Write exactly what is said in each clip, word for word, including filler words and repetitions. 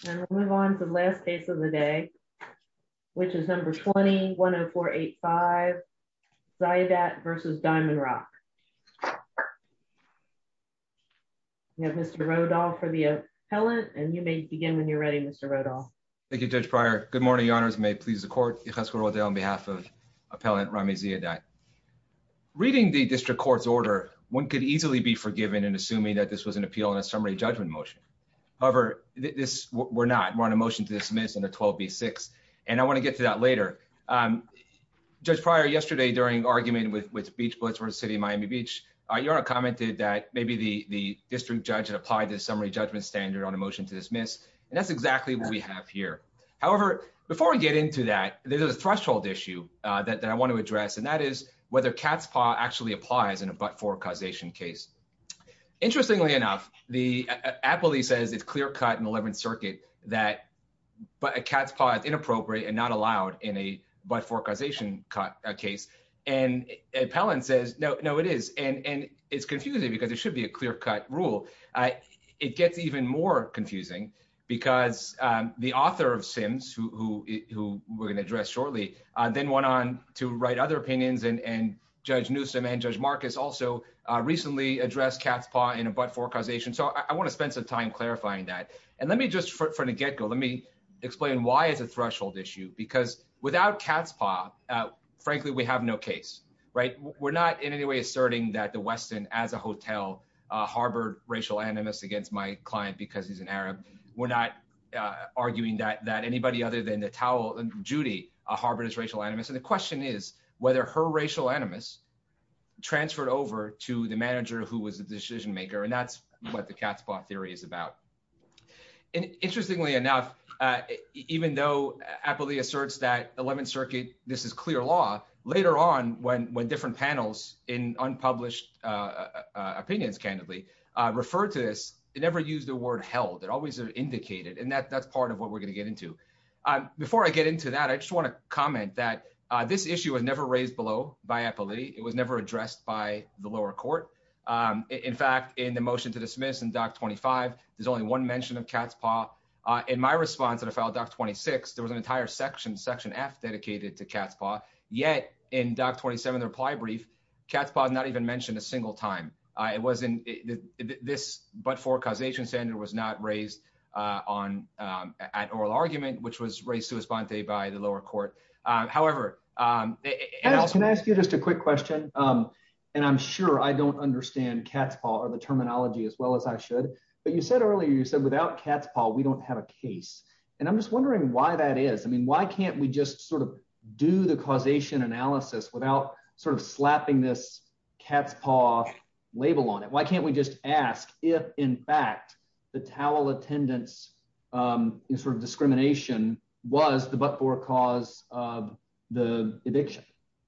And we'll move on to the last case of the day, which is number twenty, one oh four eighty-five, Ziadat versus Diamond Rock. We have Mister Rodolph for the appellant, and you may begin when you're ready, Mister Rodolph. Thank you, Judge Pryor. Good morning, Your Honors. May it please the court. Yecheskel Rodel on behalf of appellant Rami Ziadat. Reading the district court's order, one could easily be forgiven in assuming that this was an appeal on a summary judgment motion. However, this we're not. We're on a motion to dismiss under twelve B six, and I want to get to that later. Um, Judge Pryor, yesterday during argument with, with Beach Blitz versus City of Miami Beach, uh, Your Honor commented that maybe the, the district judge had applied the summary judgment standard on a motion to dismiss, and that's exactly what we have here. However, before we get into that, there's a threshold issue uh, that, that I want to address, and that is whether cat's paw actually applies in a but-for causation case. Interestingly enough, the uh, appellee says it's clear-cut in the eleventh Circuit that but a cat's paw is inappropriate and not allowed in a but-for causation cut, uh, case. And appellant says, no, no, it is. And, and it's confusing because it should be a clear-cut rule. Uh, it gets even more confusing because um, the author of Sims, who, who, who we're going to address shortly, uh, then went on to write other opinions, and, and Judge Newsom and Judge Marcus also uh, recently addressed cat's paw in a but-for causation. So I, I want to spend some time clarifying that. And let me just, for, from the get-go, let me explain why it's a threshold issue. Because without cat's paw, uh, frankly, we have no case, right? We're not in any way asserting that the Westin, as a hotel, uh, harbored racial animus against my client because he's an Arab. We're not uh, arguing that that anybody other than the towel, Judy, uh, harbored his racial animus. And the question is whether her racial animus transferred over to the manager who was the decision maker. And that's what the cat's paw theory is about. And interestingly enough, uh, even though appellee asserts that eleventh Circuit, this is clear law, later on when, when different panels in unpublished uh, uh, opinions, candidly, uh, referred to this, it never used the word held. It always indicated, and that, that's part of what we're going to get into. Um, before I get into that, I just want to comment that uh, this issue was never raised below by appellee. It was never addressed by the lower court. Um, in fact, in the motion to dismiss in Doc twenty-five, there's only one mention of cat's paw. Uh, in my response to the file Doc twenty-six, there was an entire section, Section F, dedicated to cat's paw. Yet in Doc twenty-seven, the reply brief, cat's paw is not even mentioned a single time. Uh, it wasn't it, it, this but-for causation standard was not raised uh, on um, at oral argument, which was raised sua sponte by the lower court. Uh, however, um, and also, can I ask you just a quick question? Um, and I'm sure I don't understand cat's paw or the terminology as well as I should. But you said earlier, you said without cat's paw, we don't have a case. And I'm just wondering why that is. I mean, why can't we just sort of do the causation analysis without sort of slapping this cat's paw label on it? Why can't we just ask if, in fact, the towel attendant's um, sort of discrimination was the but-for cause of the eviction?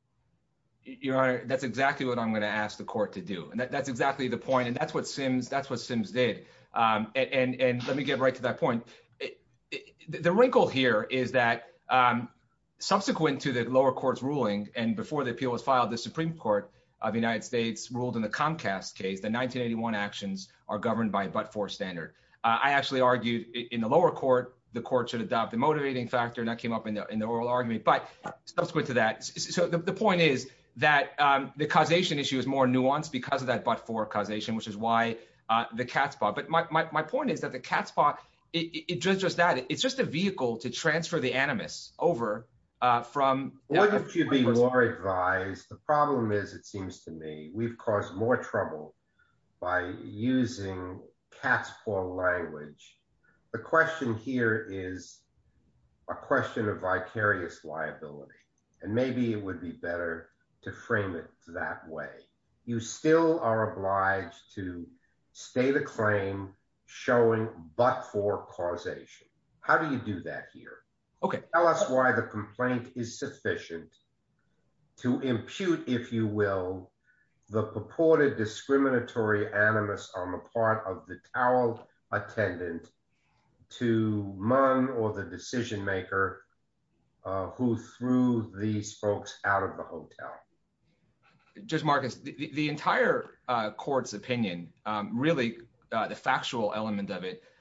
Your Honor, that's exactly what I'm going to ask the court to do. And that, that's exactly the point. And that's what Sims, that's what Sims did. Um, and, and, and let me get right to that point. It, it, the wrinkle here is that um, subsequent to the lower court's ruling and before the appeal was filed, the Supreme Court of the United States ruled in the Comcast case that nineteen eighty-one actions are governed by a but-for standard. Uh, I actually argued in the lower court, the court should adopt the motivating factor, and that came up in the, in the oral argument. But subsequent to that, so the, the point is that um, the causation issue is more nuanced because of that but-for causation, which is why uh, the cat's paw. But my, my, my point is that the cat's paw, it, it, it just, just that. It's just a vehicle to transfer the animus over uh, from... Wouldn't you be more advised? The problem is, it seems to me, we've caused more trouble by using cat's paw language. The question here is a question of vicarious liability. And maybe it would be better to frame it that way. You still are obliged to state a claim showing but-for causation. How do you do that here? Okay. Tell us why the complaint is sufficient to impute, if you will, the purported discriminatory animus on the part of the towel attendant to Munn or the decision maker uh, who threw these folks out of the hotel. Judge Marcus, the, the entire uh, court's opinion, um, really uh, the factual element of it,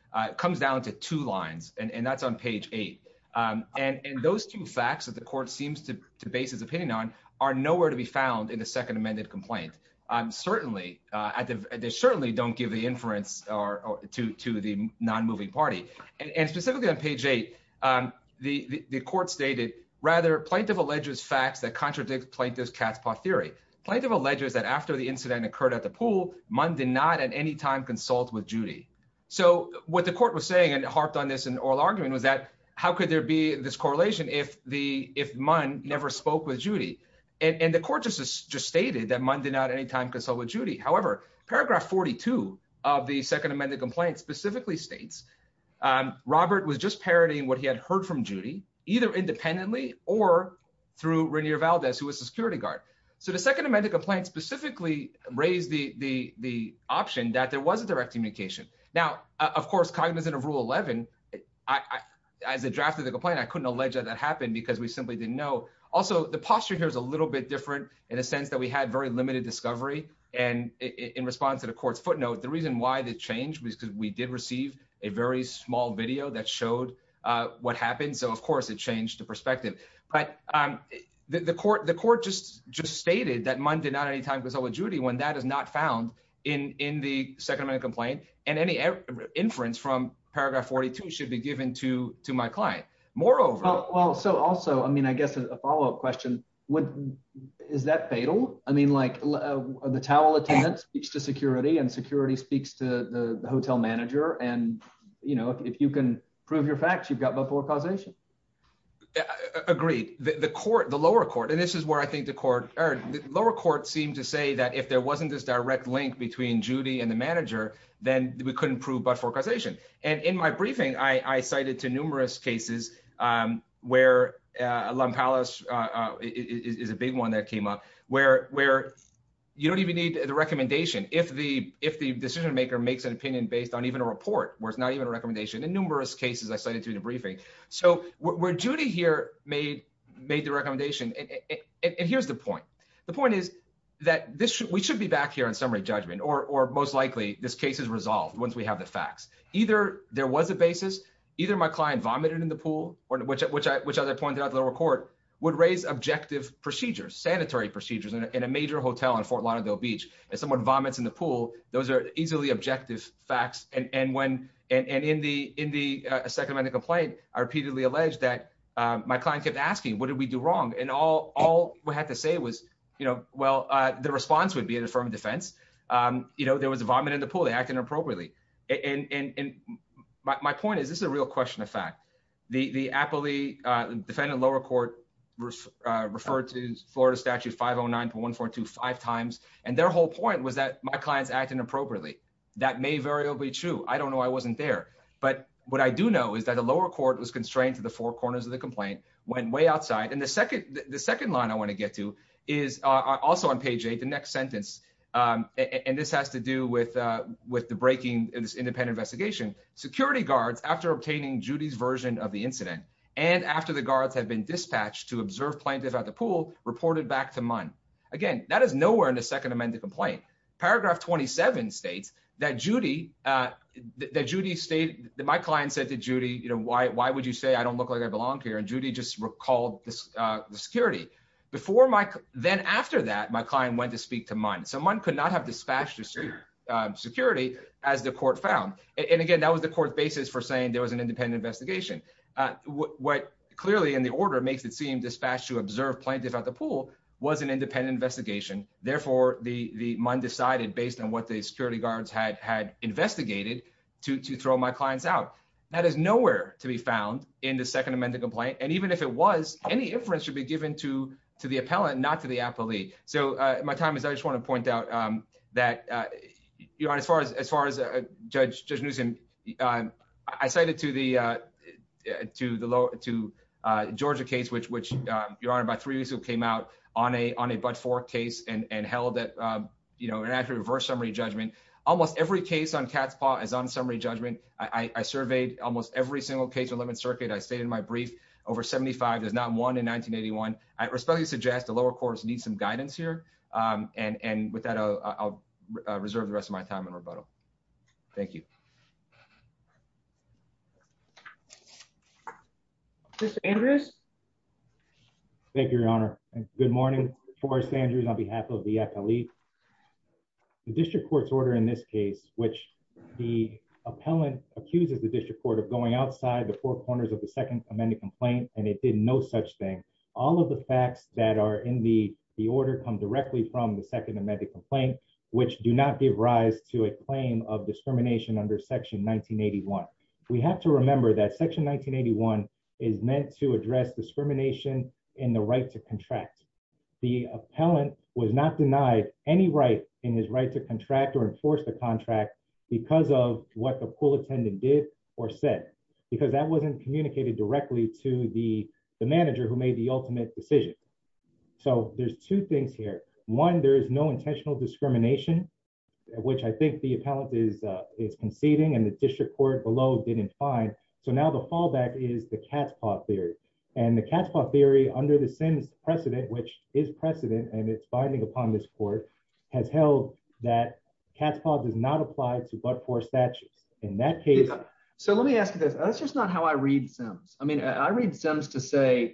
uh, comes down to two lines, and, and that's on page eight. Um, and, and those two facts that the court seems to, to base its opinion on are nowhere to be found in the second amended complaint. Um, certainly, uh, at the, they certainly don't give the inference or, or to, to the non-moving party. And, and specifically on page eight, um, the, the, the court stated, rather, plaintiff alleges facts that contradict plaintiff's cat's paw theory. Plaintiff alleges that after the incident occurred at the pool, Munn did not at any time consult with Judy. So what the court was saying, and harped on this in oral argument, was that how could there be this correlation if the if Munn never spoke with Judy? And, and the court just just stated that Munn did not at any time consult with Judy. However, paragraph forty-two of the second amended complaint specifically states um, Robert was just parroting what he had heard from Judy, either independently or through Rainier Valdez, who was the security guard. So the second amended complaint specifically raised the the the option that there was a direct communication. Now, uh, of course, cognizant of Rule eleven, I, I as a draft of the complaint, I couldn't allege that that happened because we simply didn't know. Also, the posture here is a little bit different in the sense that we had very limited discovery. And in response to the court's footnote, the reason why this changed was because we did receive a very small video that showed uh, what happened. So, of course, it changed the perspective. But um, the, the court the court just just stated that Munn did not at any time consult with Judy when that is not found in, in the second amendment complaint. And any inference from paragraph forty-two should be given to to my client. Moreover, well, well, so also, I mean, I guess a follow-up question would is that fatal? I mean, like uh, the towel attendant speaks to security, and security speaks to the, the hotel manager, and you know, if, if you can prove your facts, you've got but-for causation. Agreed. The, the court, the lower court, and this is where I think the court, or the lower court seemed to say that if there wasn't this direct link between Judy and the manager, then we couldn't prove but-for causation. And in my briefing, I, I cited to numerous cases um, where uh, Lum Palace uh, uh, is, is a big one that came up, where where you don't even need the recommendation if the if the decision maker makes an opinion based on even a report where it's not even a recommendation. In numerous cases I cited to in the briefing. So where, where Judy here made made the recommendation, and, and, and here's the point. The point is that this should, we should be back here on summary judgment, or or most likely this case is resolved once we have the facts. Either there was a basis, either my client vomited in the pool, or which which I which as I pointed out to the lower court, would raise objective procedures, sanitary procedures in a, in a major hotel in Fort Lauderdale Beach. If someone vomits in the pool, those are easily objective facts. And and when and, and in the in the uh, second amendment complaint, I repeatedly alleged that um, my client kept asking, "What did we do wrong?" And all all we had to say was, you know, well, uh, the response would be an affirmative defense. Um, you know, there was a vomit in the pool; they acted inappropriately. And and and my my point is, this is a real question of fact. The the appellee uh, defendant lower court Uh, referred to Florida statute five oh nine point one four two five times. And their whole point was that my clients acted inappropriately. That may very well be true. I don't know. I wasn't there. But what I do know is that the lower court was constrained to the four corners of the complaint, went way outside. And the second the, the second line I want to get to is uh, also on page eight, the next sentence. Um, and, and this has to do with uh, with the breaking in this independent investigation. Security guards, after obtaining Judy's version of the incident, and after the guards had been dispatched to observe plaintiff at the pool, reported back to Munn. Again, that is nowhere in the second amended complaint. Paragraph twenty-seven states that Judy, uh, th- that Judy stated, that my client said to Judy, you know, why why would you say I don't look like I belong here? And Judy just recalled this, uh, the security. Before my, then after that, my client went to speak to Munn. So Munn could not have dispatched the uh, security, as the court found. And, and again, that was the court's basis for saying there was an independent investigation. Uh, w- what clearly in the order makes it seem dispatched to observe plaintiff at the pool was an independent investigation. Therefore, the the Munn decided, based on what the security guards had had investigated, to to throw my clients out. That is nowhere to be found in the second amended complaint. And even if it was, any inference should be given to to the appellant, not to the appellee. So uh, my time is. I just want to point out um, that uh, you know, as far as as far as uh, Judge Judge Newsom, uh, I cited to the. Uh, to the low to uh, Georgia case, which which um, Your Honor about three weeks ago came out on a on a but-for case and and held that um, you know an actual reverse summary judgment. Almost every case on cat's paw is on summary judgment. I, I, I surveyed almost every single case on eleventh Circuit. I stated in my brief over seventy-five. There's not one in nineteen eighty-one. I respectfully suggest the lower courts need some guidance here. Um, and and with that, I'll, I'll uh, reserve the rest of my time in rebuttal. Thank you. Mister Andrews? Thank you, Your Honor. And good morning. Forrest Andrews on behalf of the appellee. The district court's order in this case, which the appellant accuses the district court of going outside the four corners of the second amended complaint, and it did no such thing. All of the facts that are in the, the order come directly from the second amended complaint, which do not give rise to a claim of discrimination under section nineteen eighty-one. We have to remember that section nineteen eighty-one is meant to address discrimination in the right to contract. The appellant was not denied any right in his right to contract or enforce the contract because of what the pool attendant did or said, because that wasn't communicated directly to the, the manager who made the ultimate decision. So there's two things here. One, there is no intentional discrimination, which I think the appellant is, uh, is conceding and the district court below didn't find. So now the fallback is the cat's paw theory. And the cat's paw theory under the Sims precedent, which is precedent and it's binding upon this court, has held that cat's paw does not apply to but-for statutes. In that case. So let me ask you this. That's just not how I read Sims. I mean, I read Sims to say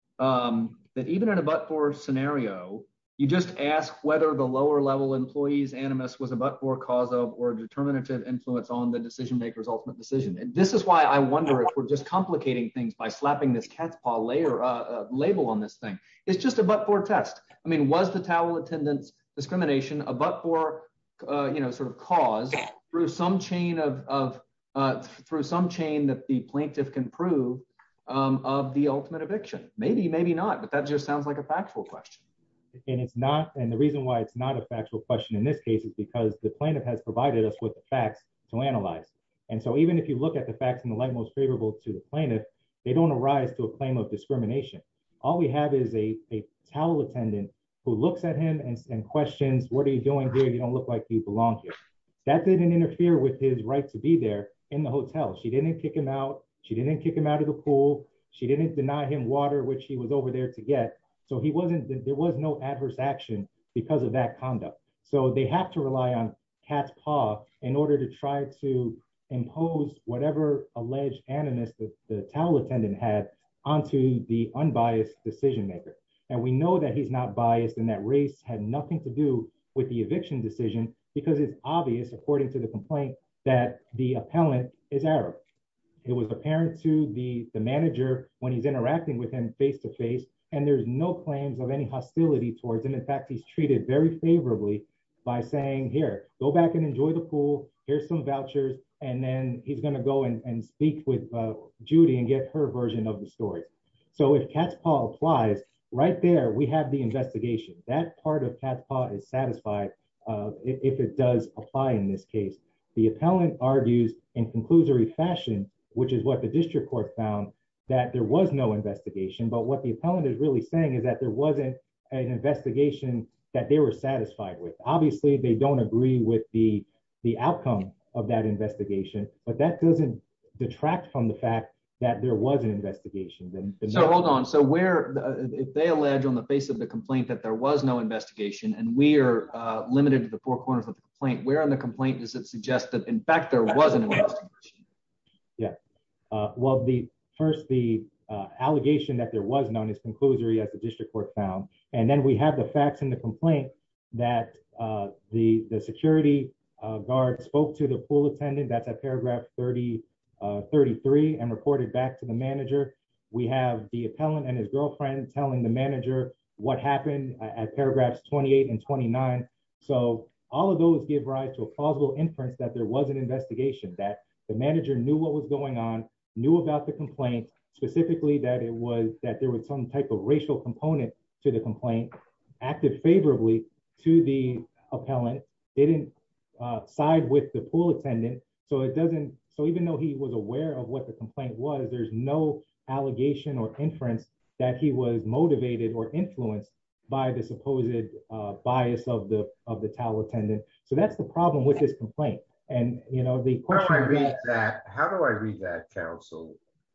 um, that even in a but-for scenario, you just ask whether the lower level employee's animus was a but-for cause of or a determinative influence on the decision maker's ultimate decision. And this is why I wonder if we're just complicating things by slapping this cat's paw layer uh, uh, label on this thing. It's just a but-for test. I mean, was the towel attendant's discrimination a but-for, uh, you know, sort of cause through some chain of, of uh, through some chain that the plaintiff can prove um, of the ultimate eviction? Maybe, maybe not, but that just sounds like a factual question. And it's not, and the reason why it's not a factual question in this case is because the plaintiff has provided us with the facts to analyze. And so even if you look at the facts in the light most favorable to the plaintiff, they don't arise to a claim of discrimination. All we have is a, a towel attendant who looks at him and, and questions, what are you doing here? You don't look like you belong here. That didn't interfere with his right to be there in the hotel. She didn't kick him out. She didn't kick him out of the pool. She didn't deny him water, which he was over there to get. So he wasn't, there was no adverse action because of that conduct. So they have to rely on cat's paw in order to try to impose whatever alleged animus that the towel attendant had onto the unbiased decision maker. And we know that he's not biased and that race had nothing to do with the eviction decision because it's obvious, according to the complaint, that the appellant is Arab. It was apparent to the, the manager when he's interacting with him face to face, and there's no claims of any hostility towards him. In fact, he's treated very favorably by saying, here, go back and enjoy the pool. Here's some vouchers. And then he's going to go and, and speak with uh, Judy and get her version of the story. So if cat's paw applies, right there, we have the investigation. That part of cat's paw is satisfied uh, if, if it does apply in this case. The appellant argues in conclusory fashion, which is what the district court found, that there was no investigation. But what the appellant is really saying is that there wasn't an investigation that they were satisfied with. Obviously, they don't agree with the, the outcome of that investigation, but that doesn't detract from the fact that there was an investigation. The, the so hold on. So where, uh, if they allege on the face of the complaint that there was no investigation and we are uh, limited to the four corners of the complaint, where in the complaint does it suggest that in fact there was an investigation? Yeah, uh, well, the first, the uh, allegation that there was none is conclusory, as the district court found. And then we have the facts in the complaint that uh, the, the security uh, guard spoke to the pool attendant, that's at paragraph thirty, uh, thirty-three, and reported back to the manager. We have the appellant and his girlfriend telling the manager what happened at paragraphs twenty-eight and twenty-nine. So all of those give rise to a plausible inference that there was an investigation, that the manager knew what was going on, knew about the complaint, specifically that it was that there was some type of racial component to the complaint, acted favorably to the appellant, didn't uh, side with the pool attendant. So it doesn't, so even though he was aware of what the complaint was, there's no allegation or inference that he was motivated or influenced by the supposed uh, bias of the of the towel attendant. So that's the problem with this complaint. And, you know, the question— How do I read that? How do I read that, counsel,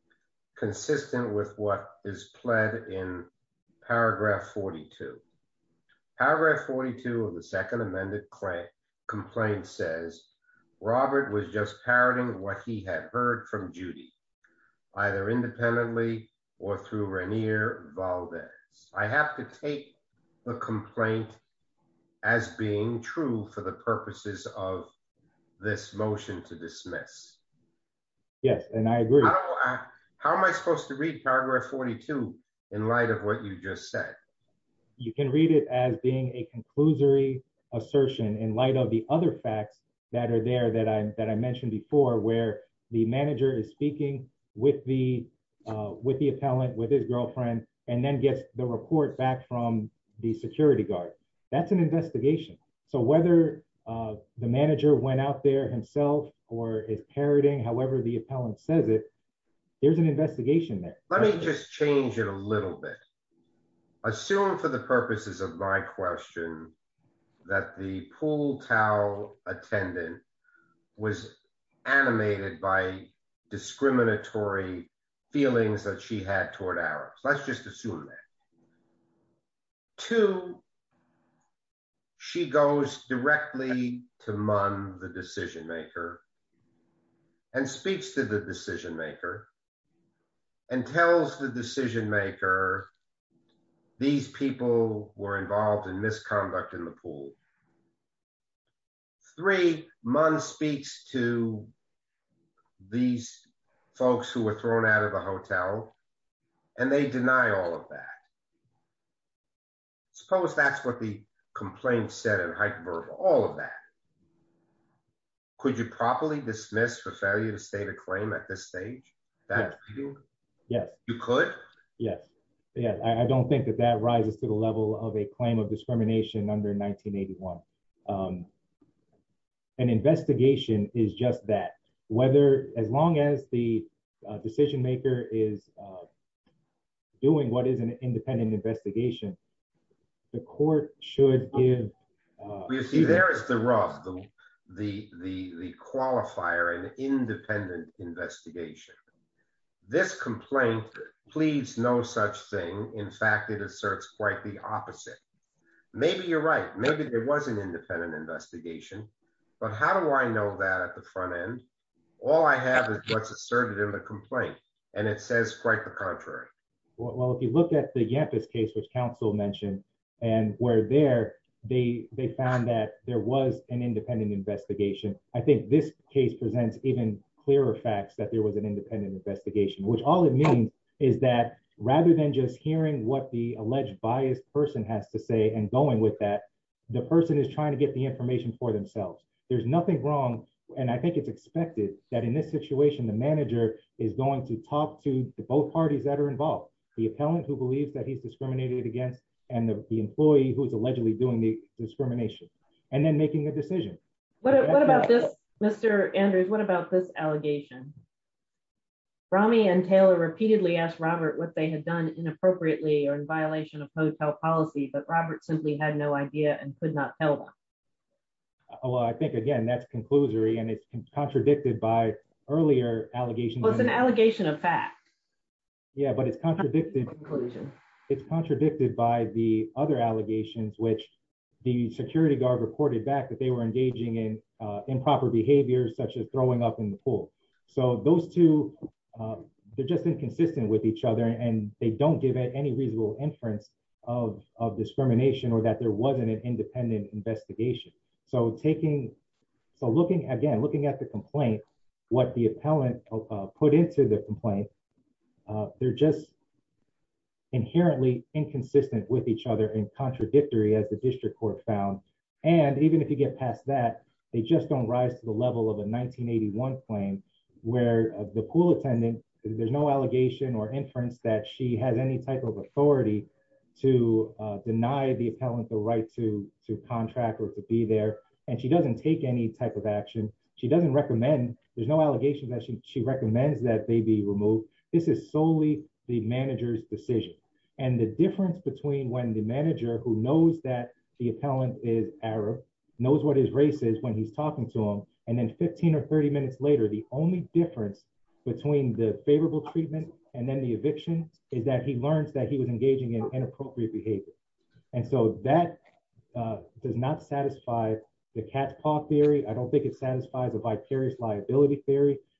consistent with what is pled in paragraph forty-two? Paragraph forty-two of the second amended claim, complaint says, Robert was just parroting what he had heard from Judy, either independently or through Rainier Valdez. I have to take the complaint as being true for the purposes of this motion to dismiss. Yes, and I agree. How, do I, how am I supposed to read paragraph forty-two in light of what you just said? You can read it as being a conclusory assertion in light of the other facts that are there that I that I mentioned before, where the manager is speaking with the uh, with the appellant, with his girlfriend, and then gets the report back from the security guard. That's an investigation. So whether uh, the manager went out there himself or is parroting, however the appellant says it, there's an investigation there. Let me just change it a little bit. Assume for the purposes of my question that the pool towel attendant was animated by discriminatory feelings that she had toward Arabs. Let's just assume that. Two, she goes directly to Munn, the decision maker, and speaks to the decision maker and tells the decision maker these people were involved in misconduct in the pool. Three, Munn speaks to these folks who were thrown out of the hotel, and they deny all of that. Suppose that's what the complaint said in hike verbal, all of that. Could you properly dismiss for failure to state a claim at this stage? That yes. yes. You could? Yes. Yes. I, I don't think that that rises to the level of a claim of discrimination under nineteen eighty-one. Um, an investigation is just that. Whether, as long as the uh, decision maker is uh, doing what is an independent investigation, the court should give. Uh, well, you see, there is the rub, the the the the qualifier, an independent investigation. This complaint pleads no such thing. In fact, it asserts quite the opposite. Maybe you're right. Maybe there was an independent investigation, but how do I know that at the front end? All I have is what's asserted in the complaint, and it says quite the contrary. Well, well if you look at the Yampus case, which counsel mentioned, and where there, they they found that there was an independent investigation. I think this case presents even clearer facts that there was an independent investigation, which all it means is that rather than just hearing what the alleged biased person has to say and going with that, the person is trying to get the information for themselves. There's nothing wrong, and I think it's expected that in this situation, the manager is going to talk to the both parties that are involved, the appellant who believes that he's discriminated against and the, the employee who's allegedly doing the discrimination, and then making a decision. What, what about this, Mister Andrews, what about this allegation? Rami and Taylor repeatedly asked Robert what they had done inappropriately or in violation of hotel policy, but Robert simply had no idea and could not tell them. Well, I think, again, that's conclusory, and it's contradicted by earlier allegations. Well, it's an allegation of fact. Yeah, but it's contradicted. Conclusion. It's contradicted by the other allegations, which the security guard reported back that they were engaging in uh, improper behaviors, such as throwing up in the pool. So those two, uh, they're just inconsistent with each other, and they don't give it any reasonable inference of, of discrimination or that there wasn't an independent investigation. So taking, so looking, again, looking at the complaint, what the appellant uh, put into the complaint, uh, they're just inherently inconsistent with each other and contradictory, as the district court found. And even if you get past that, they just don't rise to the level of a nineteen eighty-one claim where uh, the pool attendant, there's no allegation or inference that she has any type of authority to uh, deny the appellant the right to, to contract or to be there. And she doesn't take any type of action. She doesn't recommend, there's no allegations that she, she recommends that they be removed. This is solely the manager's decision. And the difference between when the manager, who knows that the appellant is Arab, knows what his race is when he's talking to him, and then fifteen or thirty minutes later, the only difference between the favorable treatment and then the eviction is that he learns that he was engaging in inappropriate behavior. And so that uh, does not satisfy the cat's paw theory. I don't think it satisfies a vicarious liability theory.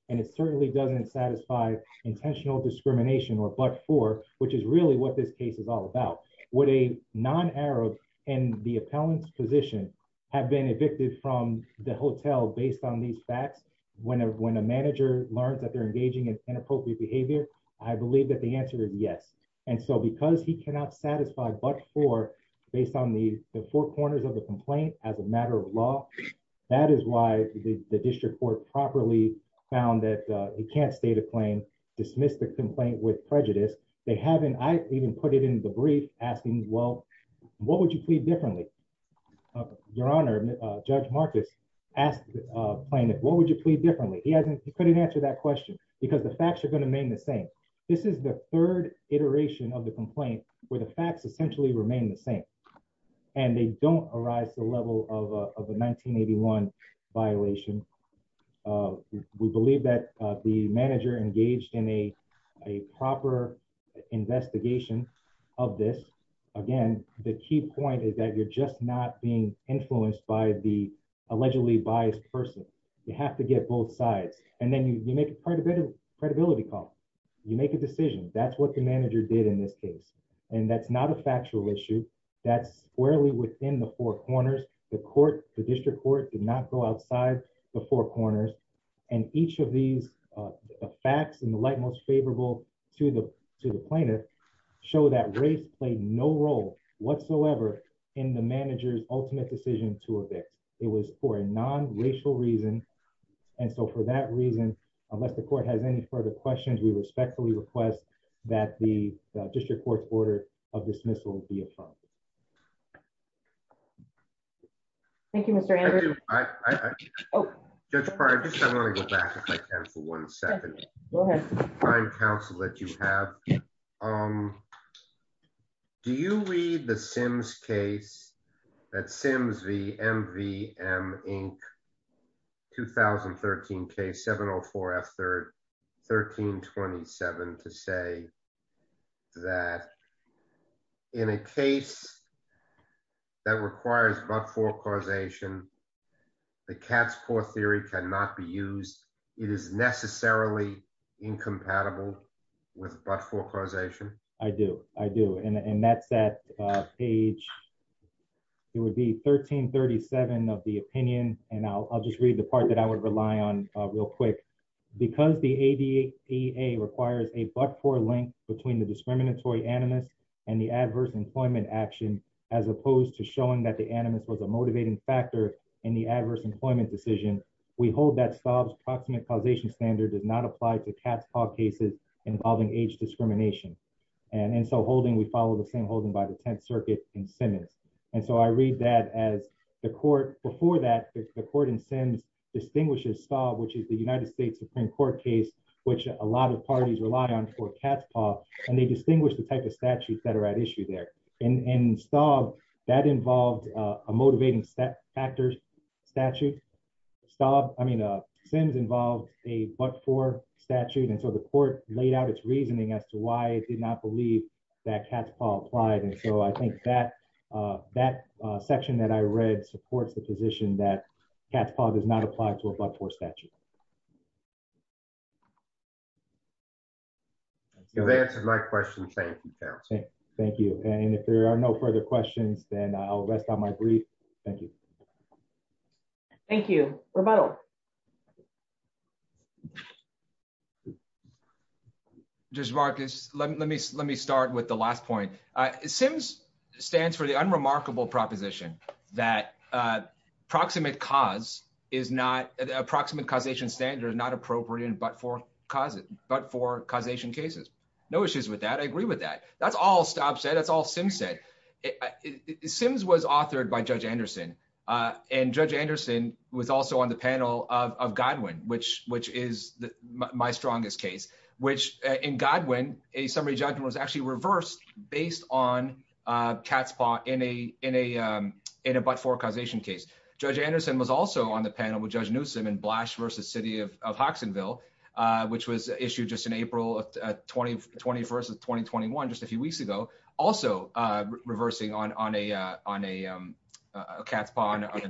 and it certainly doesn't satisfy intentional discrimination or but for, which is really what this case is all about. Would a non-Arab in the appellant's position have been evicted from the hotel based on these facts when a, when a manager learns that they're engaging in inappropriate behavior? I believe that the answer is yes. And so because he cannot satisfy but for based on the, the four corners of the complaint as a matter of law, that is why the, the district court properly found that uh, he can't state a claim, dismiss the complaint with prejudice. They haven't, I even put it in the brief asking, well, what would you plead differently? Uh, Your Honor, uh, Judge Marcus asked uh, plaintiff, what would you plead differently? He hasn't, he couldn't answer that question because the facts are going to remain the same. This is the third iteration of the complaint where the facts essentially remain the same, and they don't arise to the level of a, of a nineteen eighty-one violation. Uh, we believe that uh, the manager engaged in a, a proper investigation of this. Again, the key point is that you're just not being influenced by the allegedly biased person. You have to get both sides, and then you, you make a credibility, credibility call. You make a decision. That's what the manager did in this case, and that's not a factual issue. That's squarely within the four corners. The court, the district court, did not go outside the four corners, and each of these uh, the facts in the light most favorable to the to the plaintiff show that race played no role whatsoever in the manager's ultimate decision to evict. It was for a non-racial reason, and so for that reason, unless the court has any further questions, we respectfully request that the uh, district court's order of dismissal be affirmed. Thank you, Mister Andrews. I, I, I, oh. Judge Pryor, just I want to go back if I can for one second. Go ahead. Time counsel that you have. Um, do you read the Sims case, that Sims v. M V M Incorporated, two thousand thirteen case seven oh four F third thirteen twenty-seven, to say that in a case that requires but-for causation, the cat's paw theory cannot be used? It is necessarily incompatible with but-for causation? I do, I do, and and that's at uh, page, it would be thirteen thirty-seven of the opinion, and I'll, I'll just read the part that I would rely on uh, real quick. Because the A D E A requires a but-for link between the discriminatory animus and the adverse employment action, as opposed to showing that the animus was a motivating factor in the adverse employment decision, we hold that Staub's proximate causation standard does not apply to cat's paw cases involving age discrimination. And in so holding, we follow the same holding by the tenth Circuit in Simmons. And so I read that as the court, before that, the, the court in Sims distinguishes Staub, which is the United States Supreme Court case, which a lot of parties rely on for cat's paw, and they distinguish the type of statutes that are at issue there. In, in Staub, that involved uh, a motivating stat factor statute. Staub, I mean, uh, Sims involved a but-for statute, and so the court laid out its reasoning as to why it did not believe that cat's paw applied. And so I think that uh, that uh, section that I read supports the position that cat's paw does not apply to a but-for statute. You've answered my question. Thank you, counsel. Thank, thank you. And if there are no further questions, then I'll rest on my brief. Thank you. Thank you. Rebuttal. Judge Marcus, let, let me let me start with the last point. Uh, Sims stands for the unremarkable proposition that uh, proximate cause is not a proximate causation standard is not appropriate in but for cause but for causation cases. No issues with that. I agree with that. That's all Staub said. That's all Sims said. It, it, it, Sims was authored by Judge Anderson, uh, and Judge Anderson was also on the panel of, of Godwin, which which is the, my, my strongest case. Which uh, in Godwin, a summary judgment was actually reversed based on uh, cat's paw in a in a um, in a but-for causation case. Judge Anderson was also on the panel with Judge Newsom in Blash versus City of, of Hodgsonville, uh, which was issued just in April of uh, twenty-first of twenty twenty-one, just a few weeks ago. Also uh, re reversing on on a uh, on a, um, a cat's paw on, on a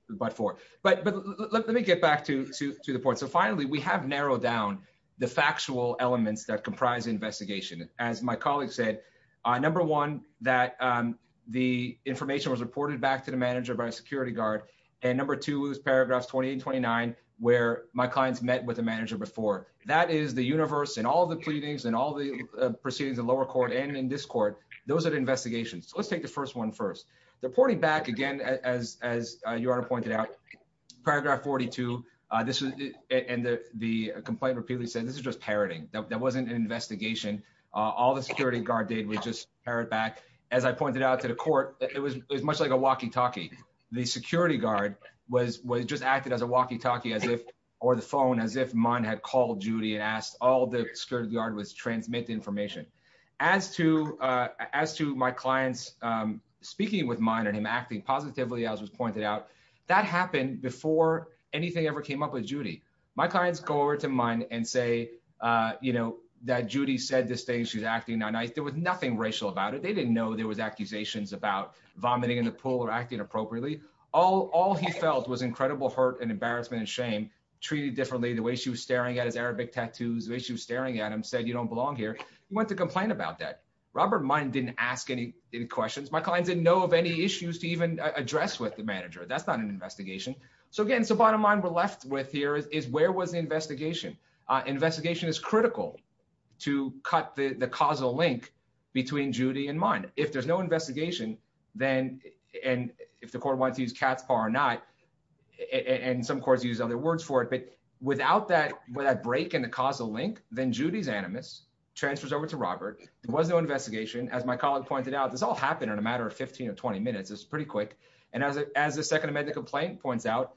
but for. But but let, let me get back to, to, to the point. So finally, we have narrowed down the factual elements that comprise the investigation. As my colleague said, uh, number one, that um, the information was reported back to the manager by a security guard. And number two was paragraphs twenty-eight and twenty-nine, where my clients met with the manager before. That is the universe and all the pleadings and all the uh, proceedings in lower court and in this court. Those are the investigations. So let's take the first one first. The reporting back, again, as as uh, Your Honor pointed out, paragraph forty-two, uh, this was, and the, the complaint repeatedly said, this is just parroting. That, that wasn't an investigation. Uh, all the security guard did was just parrot back. As I pointed out to the court, it was, it was much like a walkie-talkie. The security guard was was just acted as a walkie-talkie, as if, or the phone, as if Munn had called Judy and asked all the security guard was transmit the information. As to uh, as to my clients um, speaking with Munn and him acting positively, as was pointed out, that happened before anything ever came up with Judy. My clients go over to Munn and say, uh, you know, that Judy said this thing, she's acting not nice. There was nothing racial about it. They didn't know there was accusations about vomiting in the pool or acting appropriately. All, all he felt was incredible hurt and embarrassment and shame, treated differently, the way she was staring at his Arabic tattoos, the way she was staring at him, said, you don't belong here. He went to complain about that. Robert Munn didn't ask any, any questions. My clients didn't know of any issues to even uh, address with the manager. That's not an investigation. So again, so bottom line we're left with here is, is where was the investigation? Uh, investigation is critical to cut the, the causal link between Judy and Munn. If there's no investigation, then, and if the court wants to use cat's paw or not, and, and some courts use other words for it, but without that, with that break in the causal link, then Judy's animus transfers over to Robert. There was no investigation. As my colleague pointed out, this all happened in a matter of fifteen or twenty minutes. It's pretty quick. And as, a, as the second amended complaint points out,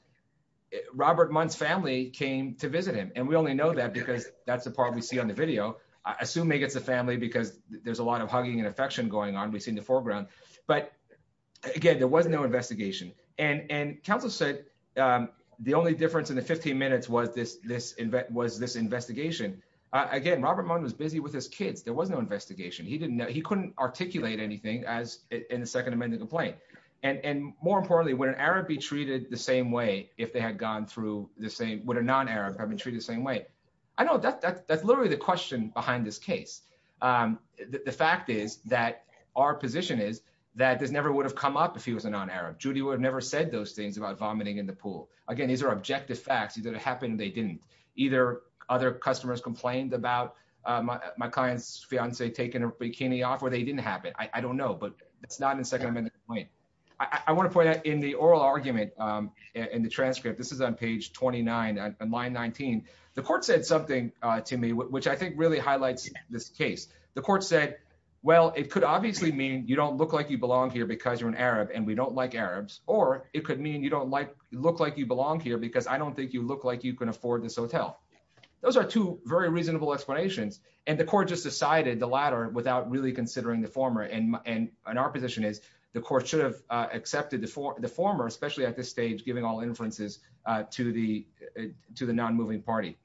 Robert Munn's family came to visit him. And we only know that because that's the part we see on the video. I assume they it's the family because there's a lot of hugging and affection going on. We see in the foreground. But again, there was no investigation. And and counsel said um, the only difference in the fifteen minutes was this this inve- was this investigation. Uh, again, Robert Munn was busy with his kids. There was no investigation. He didn't know, he couldn't articulate anything as in the second amended complaint. And and more importantly, would an Arab be treated the same way if they had gone through the same? Would a non-Arab have been treated the same way? I know that, that that's literally the question behind this case. Um, the, the fact is that our position is that this never would have come up if he was a non-Arab. Judy would have never said those things about vomiting in the pool. Again, these are objective facts. Either it happened or they didn't. Either other customers complained about uh, my, my client's fiance taking her bikini off, or they didn't happen. I, I don't know, but it's not in the second amendment complaint. I, I want to point out in the oral argument um, in the transcript, this is on page twenty-nine, on, on line nineteen, the court said something uh, to me, which I think really highlights this case. The court said, well, it could obviously mean you don't look like you belong here because you're an Arab and we don't like Arabs, or it could mean you don't like look like you belong here because I don't think you look like you can afford this hotel. Those are two very reasonable explanations, and the court just decided the latter without really considering the former. And and, and our position is the court should have uh, accepted the, for, the former, especially at this stage, giving all inferences uh, to the uh, to the non-moving party.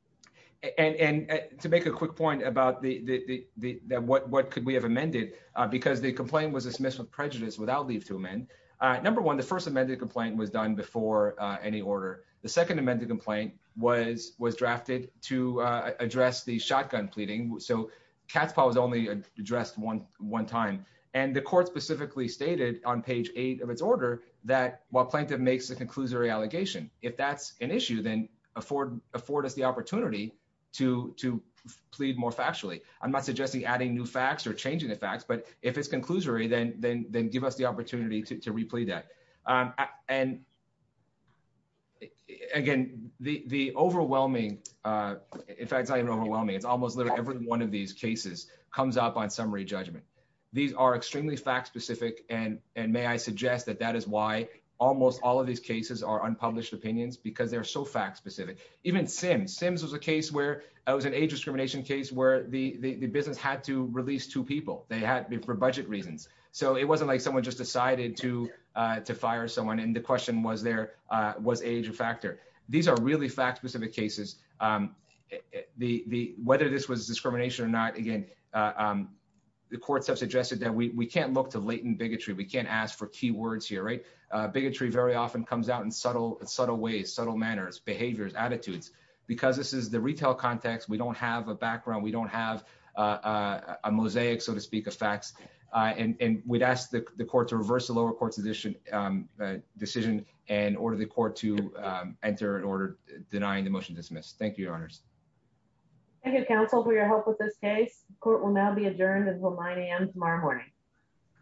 And and uh, to make a quick point about the the the, the that what what could we have amended uh, because the complaint was dismissed with prejudice without leave to amend. Uh, number one, the first amended complaint was done before uh, any order. The second amended complaint was was drafted to uh, address the shotgun pleading. So cat's paw was only addressed one one time. And the court specifically stated on page eight of its order that while plaintiff makes a conclusory allegation, if that's an issue, then afford afford us the opportunity to to plead more factually. I'm not suggesting adding new facts or changing the facts, but if it's conclusory, then then then give us the opportunity to, to replead that. Um, and again, the the overwhelming, uh, in fact, it's not even overwhelming. It's almost literally every one of these cases comes up on summary judgment. These are extremely fact specific, and and may I suggest that that is why almost all of these cases are unpublished opinions, because they're so fact specific. Even Sims, Sims was a case where it was an age discrimination case where the, the, the business had to release two people. They had for budget reasons. So it wasn't like someone just decided to uh, to fire someone. And the question was there, uh, was age a factor? These are really fact specific cases. Um, the the whether this was discrimination or not, again, uh, um, the courts have suggested that we, we can't look to latent bigotry. We can't ask for key words here, right? Uh, bigotry very often comes out in subtle, subtle ways, subtle manners, behaviors, attitudes. Because this is the retail context, we don't have a background, we don't have uh, uh, a mosaic, so to speak, of facts. Uh, and, and we'd ask the, the court to reverse the lower court's decision, um, uh, decision and order the court to um, enter an order denying the motion dismissed. Thank you, Your Honors. Thank you, counsel, for your help with this case. Court will now be adjourned until nine a m tomorrow morning.